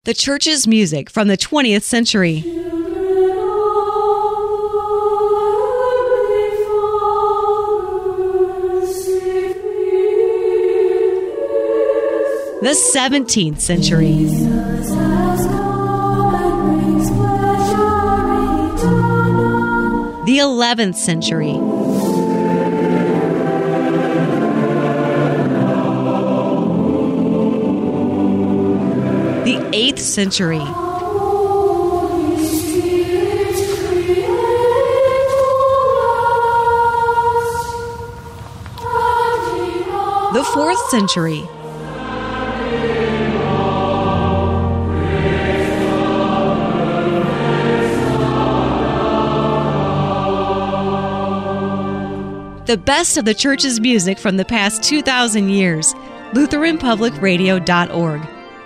The church's music from the 20th century. The 17th century. The 11th century. The 8th century. The 4th century. The best of the church's music from the past 2,000 years. LutheranPublicRadio.org.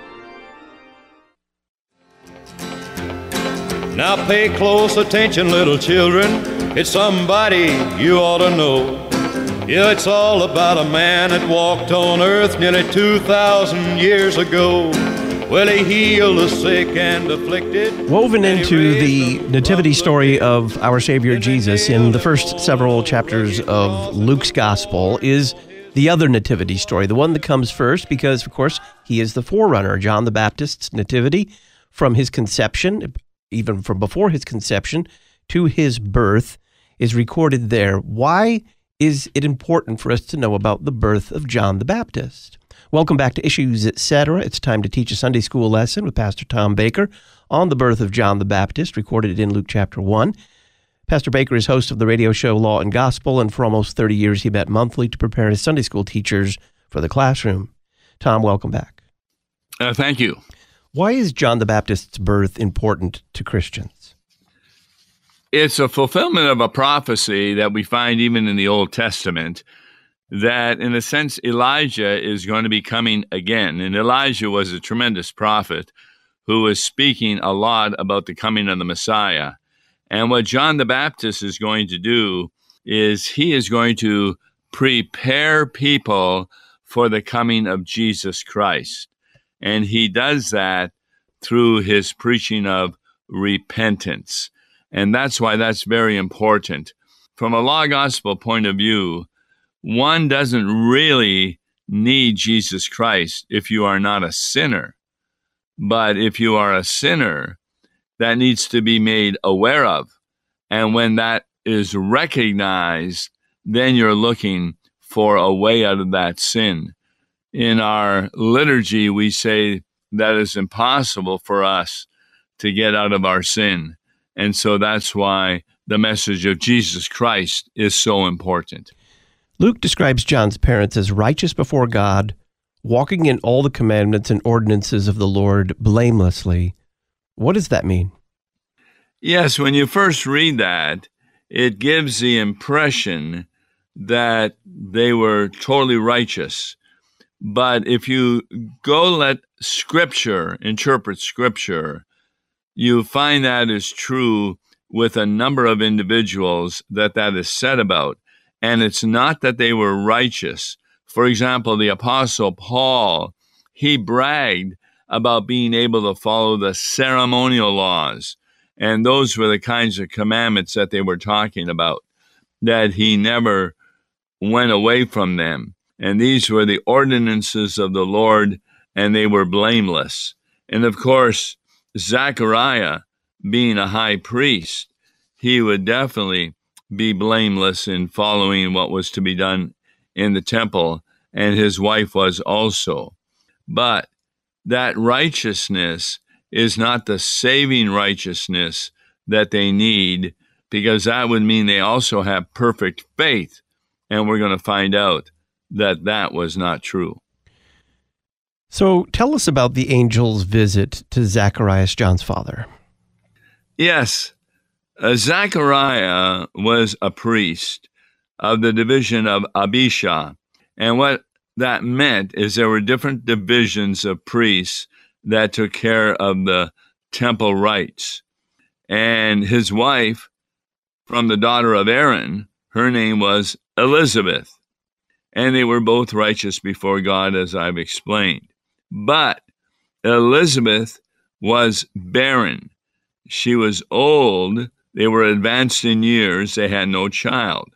Now pay close attention, little children. It's somebody you ought to know. Yeah, it's all about a man that walked on earth nearly 2,000 years ago. Well, he healed the sick and afflicted. Woven into the nativity story of our Savior Jesus in the first several chapters of Luke's Gospel is the other nativity story, the one that comes first because, of course, he is the forerunner, John the Baptist's nativity from his conception, even from before his conception to his birth is recorded there. Why is it important for us to know about the birth of John the Baptist? Welcome back to Issues Etc. It's time to teach a Sunday school lesson with Pastor Tom Baker on the birth of John the Baptist, recorded in Luke chapter 1. Pastor Baker is host of the radio show Law and Gospel, and for almost 30 years he met monthly to prepare his Sunday school teachers for the classroom. Tom, welcome back. Thank you. Why is John the Baptist's birth important to Christians? It's a fulfillment of a prophecy that we find even in the Old Testament, that in a sense Elijah is going to be coming again. And Elijah was a tremendous prophet who was speaking a lot about the coming of the Messiah. And what John the Baptist is going to do is he is going to prepare people for the coming of Jesus Christ. And he does that through his preaching of repentance. And that's why that's very important. From a law gospel point of view, one doesn't really need Jesus Christ if you are not a sinner. But if you are a sinner, that needs to be made aware of. And when that is recognized, then you're looking for a way out of that sin. In our liturgy, we say that it's impossible for us to get out of our sin. And so that's why the message of Jesus Christ is so important. Luke describes John's parents as righteous before God, walking in all the commandments and ordinances of the Lord blamelessly. What does that mean? Yes, when you first read that, it gives the impression that they were totally righteous. But if you go let Scripture interpret Scripture, you find that is true with a number of individuals that is said about. And it's not that they were righteous. For example, the Apostle Paul, he bragged about being able to follow the ceremonial laws. And those were the kinds of commandments that they were talking about, that he never went away from them. And these were the ordinances of the Lord, and they were blameless. And of course, Zechariah, being a high priest, he would definitely be blameless in following what was to be done in the temple, and his wife was also. But that righteousness is not the saving righteousness that they need, because that would mean they also have perfect faith, and we're going to find out that that was not true. So tell us about the angel's visit to Zacharias, John's father. Yes, Zechariah was a priest of the division of Abishah. And what that meant is there were different divisions of priests that took care of the temple rites. And his wife, from the daughter of Aaron, her name was Elizabeth. And they were both righteous before God, as I've explained. But Elizabeth was barren. She was old. They were advanced in years. They had no child.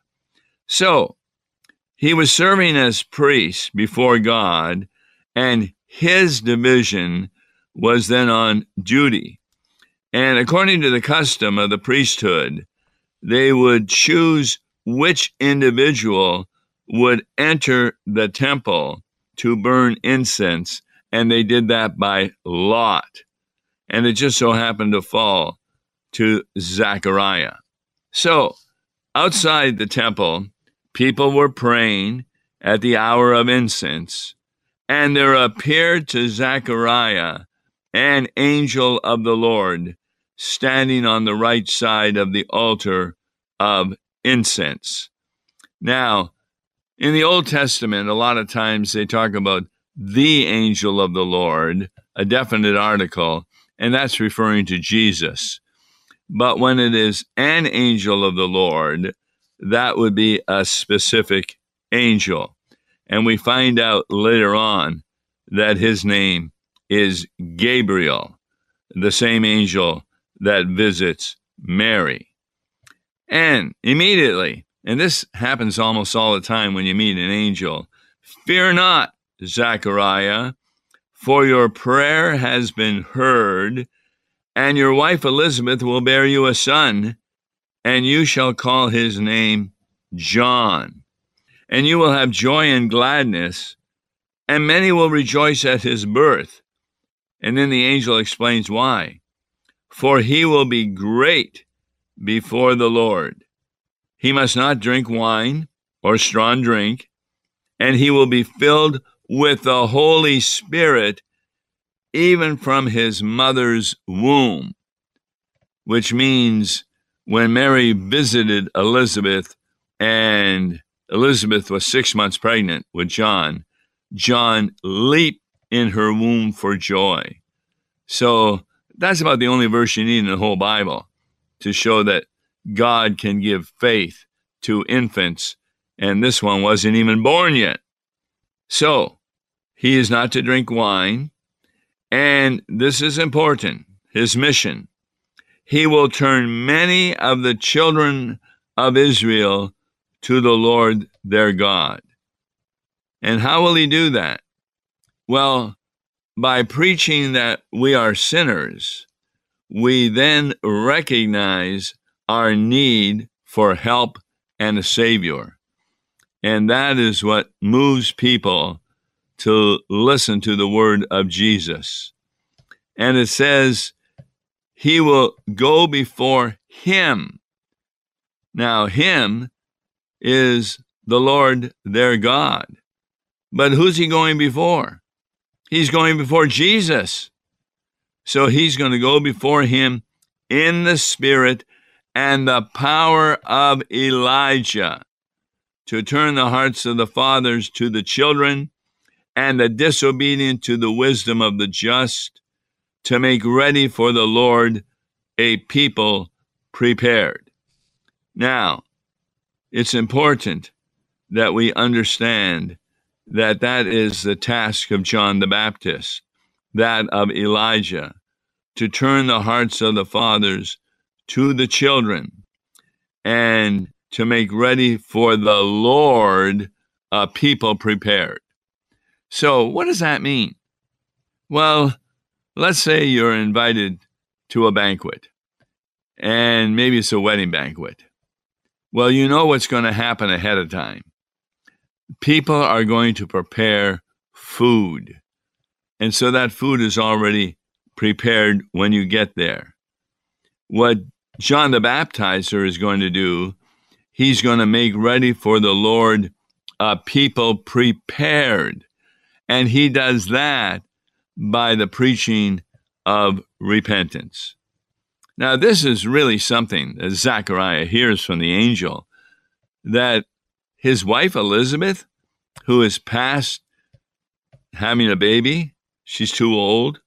So he was serving as priest before God, and his division was then on duty. And according to the custom of the priesthood, they would choose which individual would enter the temple to burn incense, and they did that by lot. And it just so happened to fall to Zechariah. So outside the temple, people were praying at the hour of incense, and there appeared to Zechariah an angel of the Lord standing on the right side of the altar of incense. Now, in the Old Testament, a lot of times they talk about the angel of the Lord, a definite article, and that's referring to Jesus. But when it is an angel of the Lord, that would be a specific angel. And we find out later on that his name is Gabriel, the same angel that visits Mary. And immediately, and this happens almost all the time when you meet an angel, fear not, Zechariah, for your prayer has been heard, and your wife Elizabeth will bear you a son, and you shall call his name John. And you will have joy and gladness, and many will rejoice at his birth. And then the angel explains why. For he will be great before the Lord. He must not drink wine or strong drink, and he will be filled with the Holy Spirit even from his mother's womb, which means when Mary visited Elizabeth and Elizabeth was 6 months pregnant with John, John leaped in her womb for joy. So that's about the only verse you need in the whole Bible to show that God can give faith to infants, and this one wasn't even born yet. So he is not to drink wine, and this is important, his mission. He will turn many of the children of Israel to the Lord their God. And how will he do that? Well, by preaching that we are sinners, we then recognize our need for help and a Savior. And that is what moves people to listen to the word of Jesus. And it says, he will go before him. Now, him is the Lord their God. But who's he going before? He's going before Jesus. So he's going to go before him in the spirit and the power of Elijah to turn the hearts of the fathers to the children and the disobedient to the wisdom of the just, to make ready for the Lord a people prepared. Now, it's important that we understand that that is the task of John the Baptist, that of Elijah, to turn the hearts of the fathers to the children and to make ready for the Lord a people prepared. So what does that mean? Well, let's say you're invited to a banquet, and maybe it's a wedding banquet. Well, you know what's going to happen ahead of time. People are going to prepare food. And so that food is already prepared when you get there. What John the Baptizer is going to do, he's going to make ready for the Lord a people prepared. And he does that by the preaching of repentance. Now, this is really something that Zechariah hears from the angel, that his wife Elizabeth, who is past having a baby, she's too old.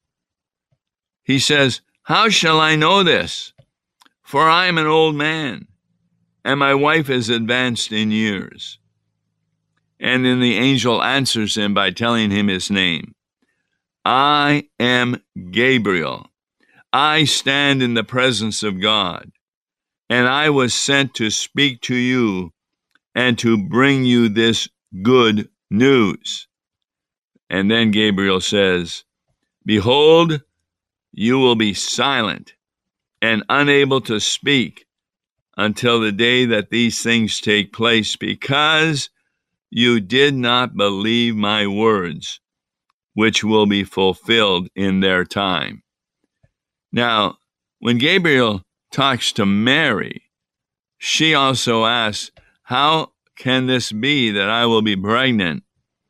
He says, how shall I know this? For I am an old man, and my wife is advanced in years. And then the angel answers him by telling him his name. I am Gabriel, I stand in the presence of God, and I was sent to speak to you and to bring you this good news. And then Gabriel says, behold, you will be silent and unable to speak until the day that these things take place, because you did not believe my words, which will be fulfilled in their time. Now, when Gabriel talks to Mary, she also asks, how can this be that I will be pregnant?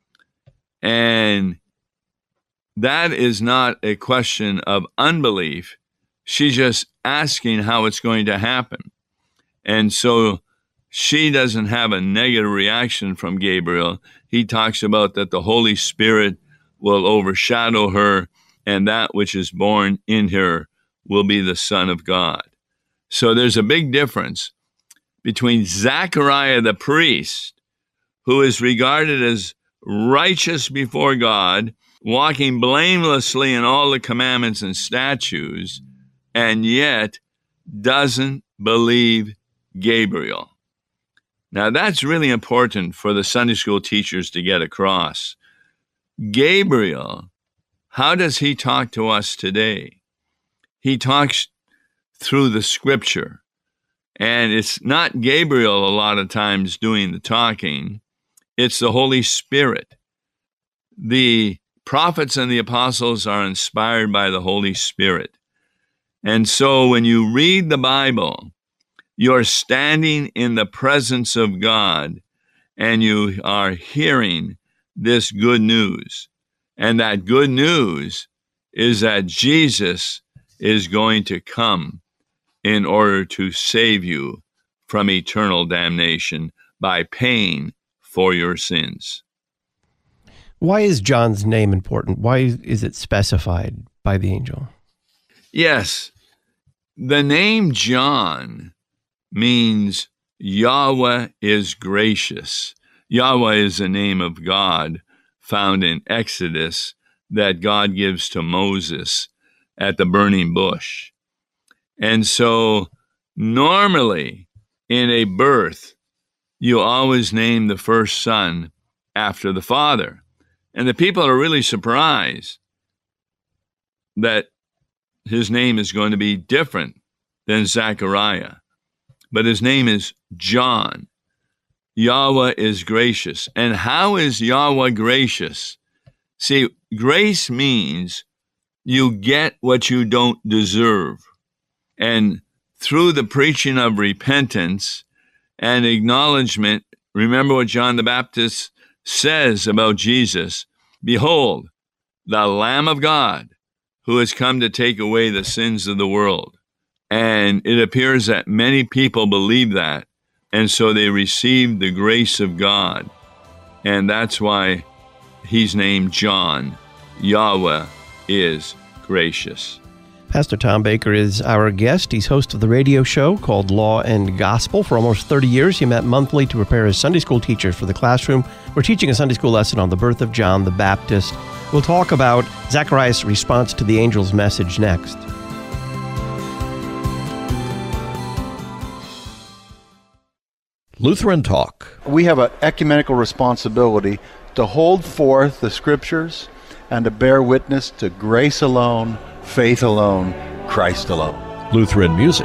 And that is not a question of unbelief. She's just asking how it's going to happen. And so she doesn't have a negative reaction from Gabriel. He talks about that the Holy Spirit will overshadow her, and that which is born in her will be the Son of God. So there's a big difference between Zechariah the priest, who is regarded as righteous before God, walking blamelessly in all the commandments and statutes, and yet doesn't believe Gabriel. Now, that's really important for the Sunday school teachers to get across. Gabriel, how does he talk to us today? He talks through the scripture. And it's not Gabriel a lot of times doing the talking. It's the Holy Spirit. The prophets and the apostles are inspired by the Holy Spirit. And so when you read the Bible, you're standing in the presence of God and you are hearing this good news. And that good news is that Jesus is going to come in order to save you from eternal damnation by paying for your sins. Why is John's name important? Why is it specified by the angel? Yes, the name John means Yahweh is gracious. Yahweh is the name of God found in Exodus that God gives to Moses at the burning bush. And so normally in a birth, you always name the first son after the father. And the people are really surprised that his name is going to be different than Zechariah. But his name is John. Yahweh is gracious. And how is Yahweh gracious? See, grace means you get what you don't deserve. And through the preaching of repentance and acknowledgement, remember what John the Baptist says about Jesus, behold, the Lamb of God who has come to take away the sins of the world. And it appears that many people believe that, and so they receive the grace of God. And that's why he's named John. Yahweh is gracious. Pastor Tom Baker is our guest. He's host of the radio show called Law and Gospel. For almost 30 years, he met monthly to prepare his Sunday school teachers for the classroom. We're teaching a Sunday school lesson on the birth of John the Baptist. We'll talk about Zechariah's response to the angel's message next. Lutheran Talk. We have an ecumenical responsibility to hold forth the Scriptures and to bear witness to grace alone, faith alone, Christ alone. Lutheran music.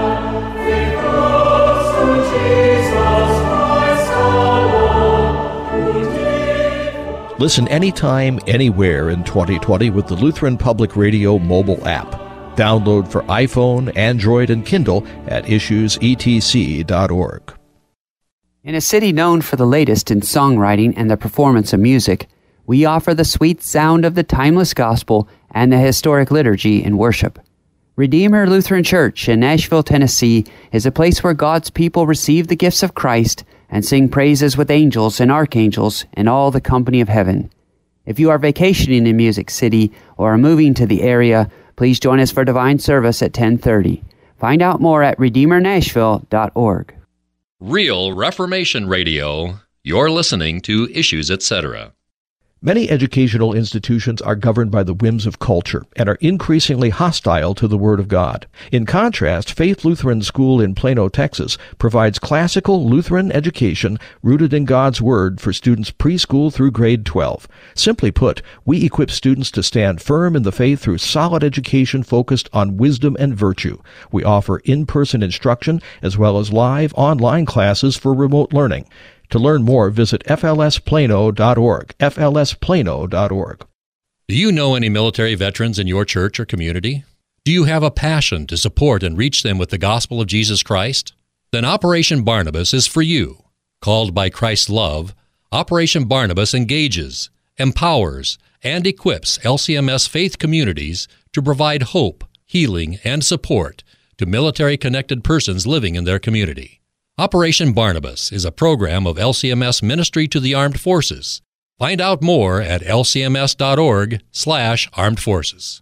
Listen anytime, anywhere in 2020 with the Lutheran Public Radio mobile app. Download for iPhone, Android, and Kindle at issuesetc.org. In a city known for the latest in songwriting and the performance of music, we offer the sweet sound of the timeless gospel and the historic liturgy in worship. Redeemer Lutheran Church in Nashville, Tennessee is a place where God's people receive the gifts of Christ and sing praises with angels and archangels and all the company of heaven. If you are vacationing in Music City or are moving to the area, please join us for divine service at 10:30. Find out more at redeemernashville.org. Real Reformation Radio. You're listening to Issues Etc. Many educational institutions are governed by the whims of culture and are increasingly hostile to the Word of God. In contrast, Faith Lutheran School in Plano, Texas, provides classical Lutheran education rooted in God's Word for students preschool through grade 12. Simply put, we equip students to stand firm in the faith through solid education focused on wisdom and virtue. We offer in-person instruction as well as live online classes for remote learning. To learn more, visit flsplano.org, flsplano.org. Do you know any military veterans in your church or community? Do you have a passion to support and reach them with the gospel of Jesus Christ? Then Operation Barnabas is for you. Called by Christ's love, Operation Barnabas engages, empowers, and equips LCMS faith communities to provide hope, healing, and support to military-connected persons living in their community. Operation Barnabas is a program of LCMS Ministry to the Armed Forces. Find out more at lcms.org/armed forces.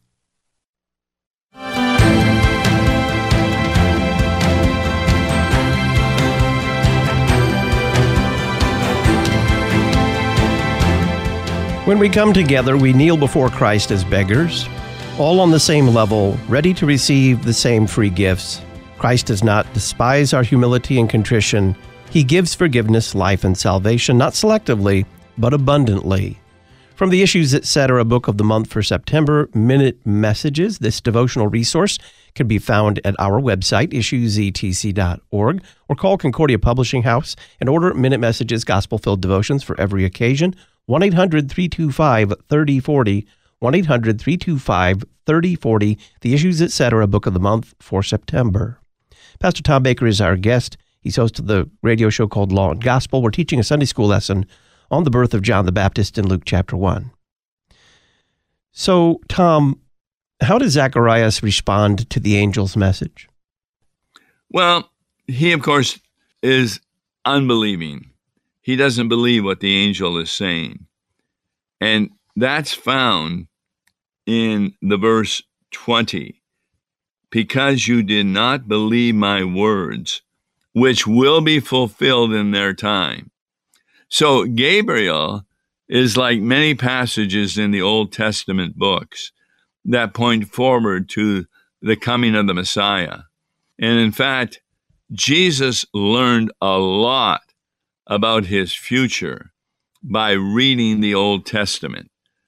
When we come together, we kneel before Christ as beggars, all on the same level, ready to receive the same free gifts. Christ does not despise our humility and contrition. He gives forgiveness, life, and salvation, not selectively, but abundantly. From the Issues Etc. Book of the Month for September, Minute Messages, this devotional resource can be found at our website, issuesetc.org, or call Concordia Publishing House and order Minute Messages gospel-filled devotions for every occasion, 1-800-325-3040, 1-800-325-3040, the Issues Etc. Book of the Month for September. Pastor Tom Baker is our guest. He's host of the radio show called Law and Gospel. We're teaching a Sunday school lesson on the birth of John the Baptist in Luke chapter 1. So, Tom, how does Zacharias respond to the angel's message? Well, he, of course, is unbelieving. He doesn't believe what the angel is saying. And that's found in the verse 20. Because you did not believe my words, which will be fulfilled in their time. So Gabriel is like many passages in the Old Testament books that point forward to the coming of the Messiah. And in fact, Jesus learned a lot about his future by reading the Old Testament.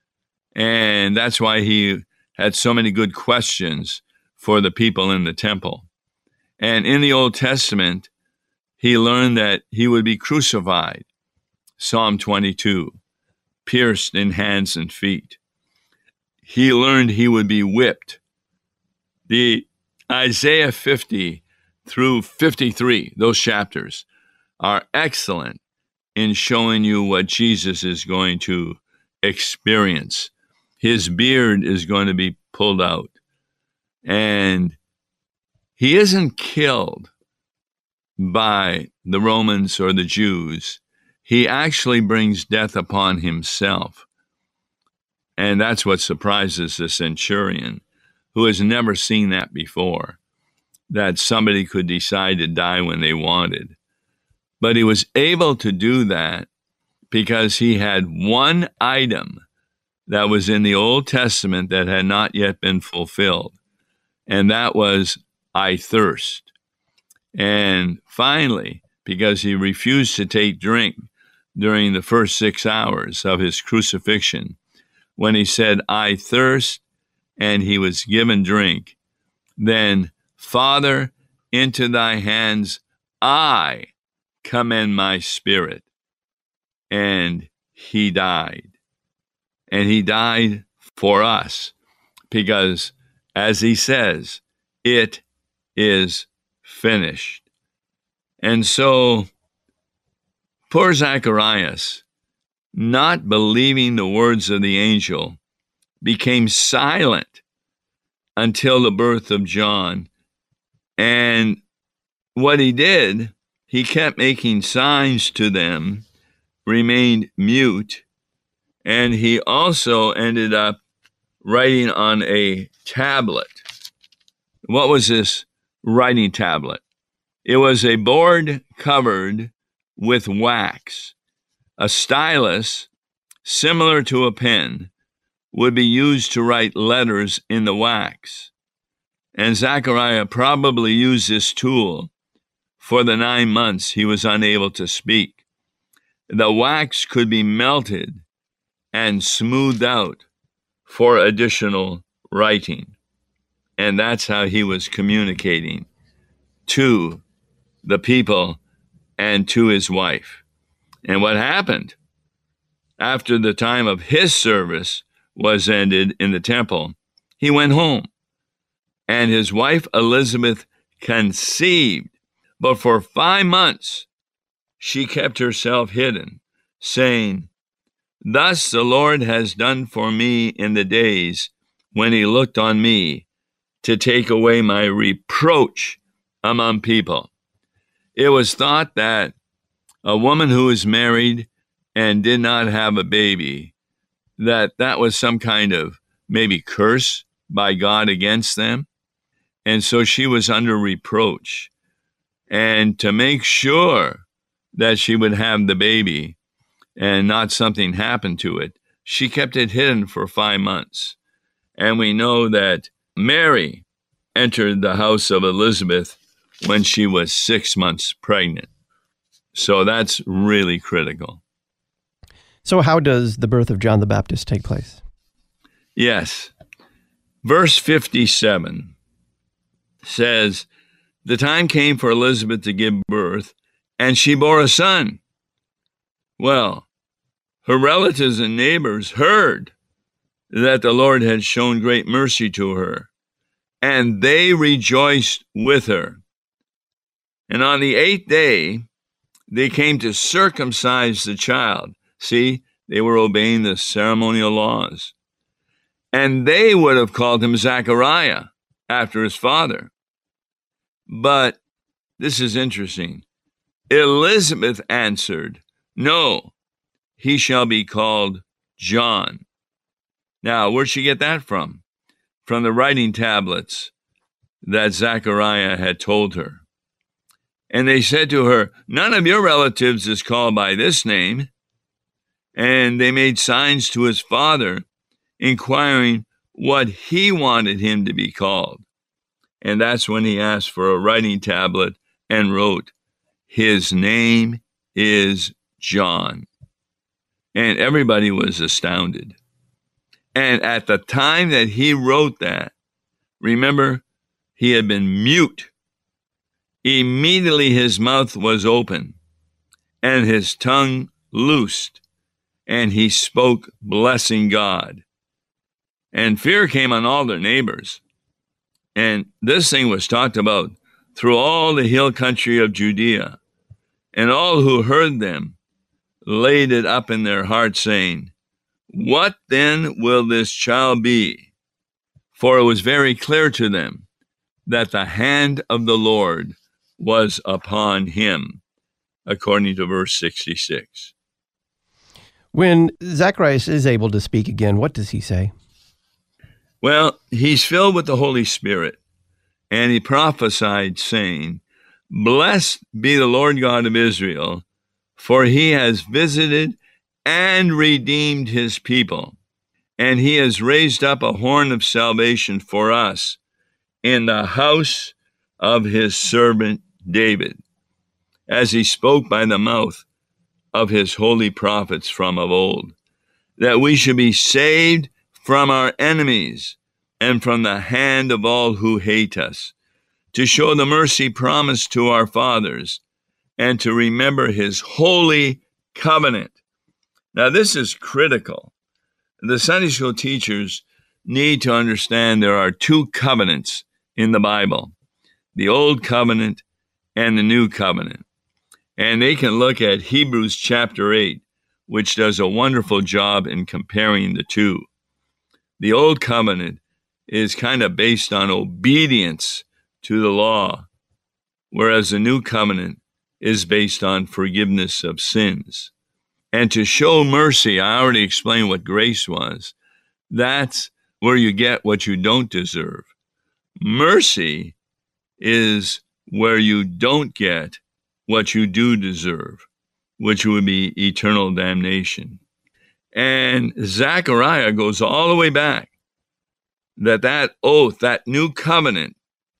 And that's why he had so many good questions for the people in the temple. And in the Old Testament, he learned that he would be crucified, Psalm 22, pierced in hands and feet. He learned he would be whipped. The Isaiah 50 through 53, those chapters, are excellent in showing you what Jesus is going to experience. His beard is going to be pulled out. And he isn't killed by the Romans or the Jews. He actually brings death upon himself. And that's what surprises the centurion, who has never seen that before, that somebody could decide to die when they wanted. But he was able to do that because he had one item that was in the Old Testament that had not yet been fulfilled. And that was, I thirst. And finally, because he refused to take drink during the first 6 hours of his crucifixion, when he said, I thirst, and he was given drink, then, Father, into thy hands I commend my spirit. And he died. And he died for us because, as he says, it is finished. And so, poor Zacharias, not believing the words of the angel, became silent until the birth of John. And what he did, he kept making signs to them, remained mute, and he also ended up writing on a tablet. What was this writing tablet? It was a board covered with wax. A stylus similar to a pen, would be used to write letters in the wax. And Zechariah probably used this tool for the 9 months he was unable to speak. The wax could be melted and smoothed out for additional writing. And that's how he was communicating to the people and to his wife. And what happened after the time of his service was ended in the temple, he went home, and his wife Elizabeth conceived. But for 5 months, she kept herself hidden, saying, "Thus the Lord has done for me in the days when he looked on me to take away my reproach among people." It was thought that a woman who was married and did not have a baby, that was some kind of maybe curse by God against them. And so she was under reproach. And to make sure that she would have the baby and not something happen to it, she kept it hidden for 5 months. And we know that Mary entered the house of Elizabeth when she was 6 months pregnant. So that's really critical. So how does the birth of John the Baptist take place? Yes. Verse 57 says, "The time came for Elizabeth to give birth, and she bore a son." Well, her relatives and neighbors heard that the Lord had shown great mercy to her, and they rejoiced with her. And on the 8th day, they came to circumcise the child. See, they were obeying the ceremonial laws. And they would have called him Zechariah after his father. But this is interesting. Elizabeth answered, "No, he shall be called John." Now, where'd she get that from? From the writing tablets that Zechariah had told her. And they said to her, "None of your relatives is called by this name." And they made signs to his father, inquiring what he wanted him to be called. And that's when he asked for a writing tablet and wrote, "His name is John." And everybody was astounded. And at the time that he wrote that, remember, he had been mute. Immediately his mouth was open and his tongue loosed, and he spoke, blessing God. And fear came on all their neighbors. And this thing was talked about through all the hill country of Judea. And all who heard them laid it up in their hearts, saying, "What then will this child be?" For it was very clear to them that the hand of the Lord was upon him, according to verse 66. When Zacharias is able to speak again, what does he say? Well, he's filled with the Holy Spirit, and he prophesied, saying, "Blessed be the Lord God of Israel, for he has visited and redeemed his people, and he has raised up a horn of salvation for us in the house of his servant David, as he spoke by the mouth of his holy prophets from of old, that we should be saved from our enemies and from the hand of all who hate us, to show the mercy promised to our fathers, and to remember his holy covenant." Now, this is critical. The Sunday school teachers need to understand there are 2 covenants in the Bible, the Old Covenant and the New Covenant. And they can look at Hebrews chapter 8, which does a wonderful job in comparing the 2. The Old Covenant is kind of based on obedience to the law, whereas the New Covenant is based on forgiveness of sins. And to show mercy, I already explained what grace was. That's where you get what you don't deserve. Mercy is where you don't get what you do deserve, which would be eternal damnation. And Zechariah goes all the way back, that oath, that new covenant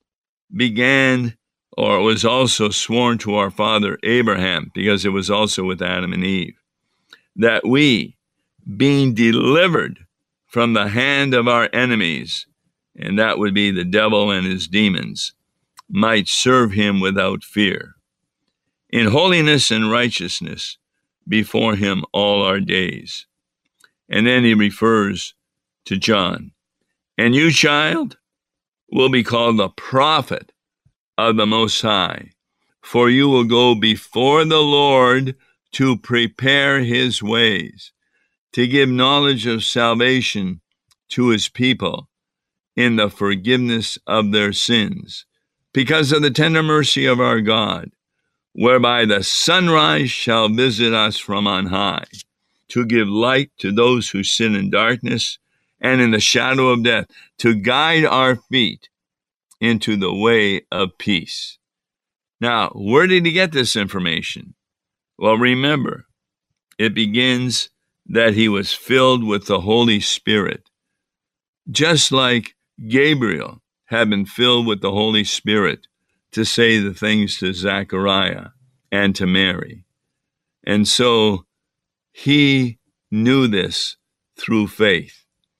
began, or was also sworn to our father Abraham, because it was also with Adam and Eve, that we, being delivered from the hand of our enemies, and that would be the devil and his demons, might serve him without fear, in holiness and righteousness before him all our days. And then he refers to John. And you, child, will be called the prophet of the Most High, for you will go before the Lord to prepare his ways, to give knowledge of salvation to his people in the forgiveness of their sins, because of the tender mercy of our God, whereby the sunrise shall visit us from on high, to give light to those who sit in darkness and in the shadow of death, to guide our feet into the way of peace. Now, where did he get this information? Well, remember, it begins that he was filled with the Holy Spirit, just like Gabriel had been filled with the Holy Spirit to say the things to Zechariah and to Mary. And so he knew this through faith.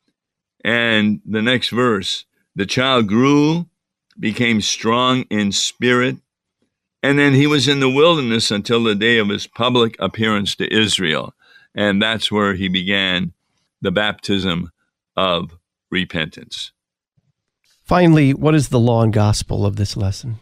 And the next verse, the child grew, became strong in spirit, and then he was in the wilderness until the day of his public appearance to Israel. And that's where he began the baptism of repentance. Finally, what is the law and gospel of this lesson?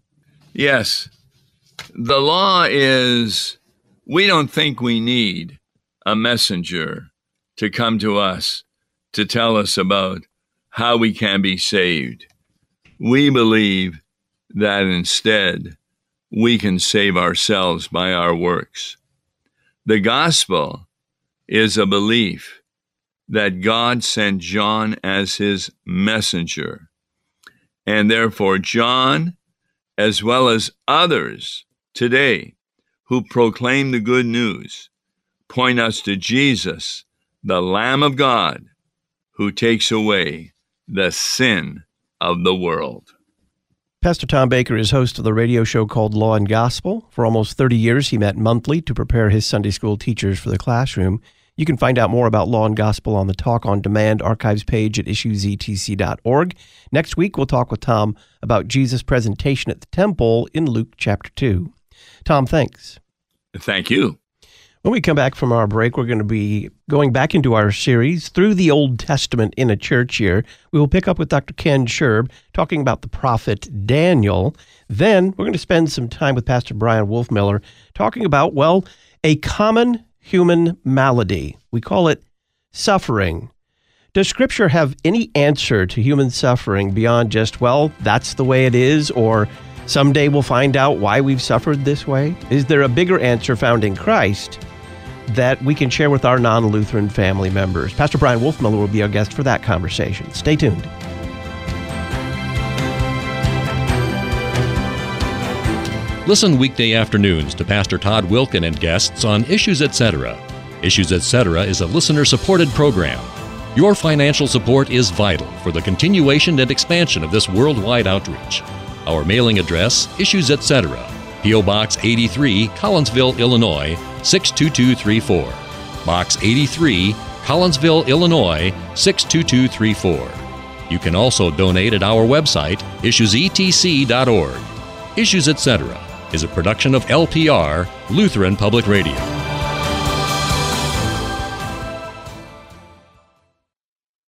Yes, the law is, we don't think we need a messenger to come to us to tell us about how we can be saved. We believe that instead we can save ourselves by our works. The gospel is a belief that God sent John as his messenger, and therefore John, as well as others today who proclaim the good news, point us to Jesus, the Lamb of God, who takes away the sin of the world. Pastor Tom Baker is host of the radio show called Law and Gospel. For almost 30 years, he met monthly to prepare his Sunday school teachers for the classroom. You can find out more about Law and Gospel on the Talk on Demand archives page at issuesetc.org. Next week, we'll talk with Tom about Jesus' presentation at the temple in Luke chapter 2. Tom, thanks. Thank you. When we come back from our break, we're going to be going back into our series through the Old Testament in a church year. We will pick up with Dr. Ken Scherb talking about the prophet Daniel. Then we're going to spend some time with Pastor Brian Wolfmiller talking about, well, a common human malady. We call it suffering. Does Scripture have any answer to human suffering beyond just, well, that's the way it is, or someday we'll find out why we've suffered this way? Is there a bigger answer found in Christ that we can share with our non-Lutheran family members? Pastor Brian Wolfmiller will be our guest for that conversation. Stay tuned. Listen weekday afternoons to Pastor Todd Wilken and guests on Issues Etc. Issues Etc. is a listener-supported program. Your financial support is vital for the continuation and expansion of this worldwide outreach. Our mailing address, Issues Etc., P.O. Box 83, Collinsville, Illinois, 62234. Box 83, Collinsville, Illinois, 62234. You can also donate at our website, issuesetc.org. Issues Etc. is a production of LPR, Lutheran Public Radio.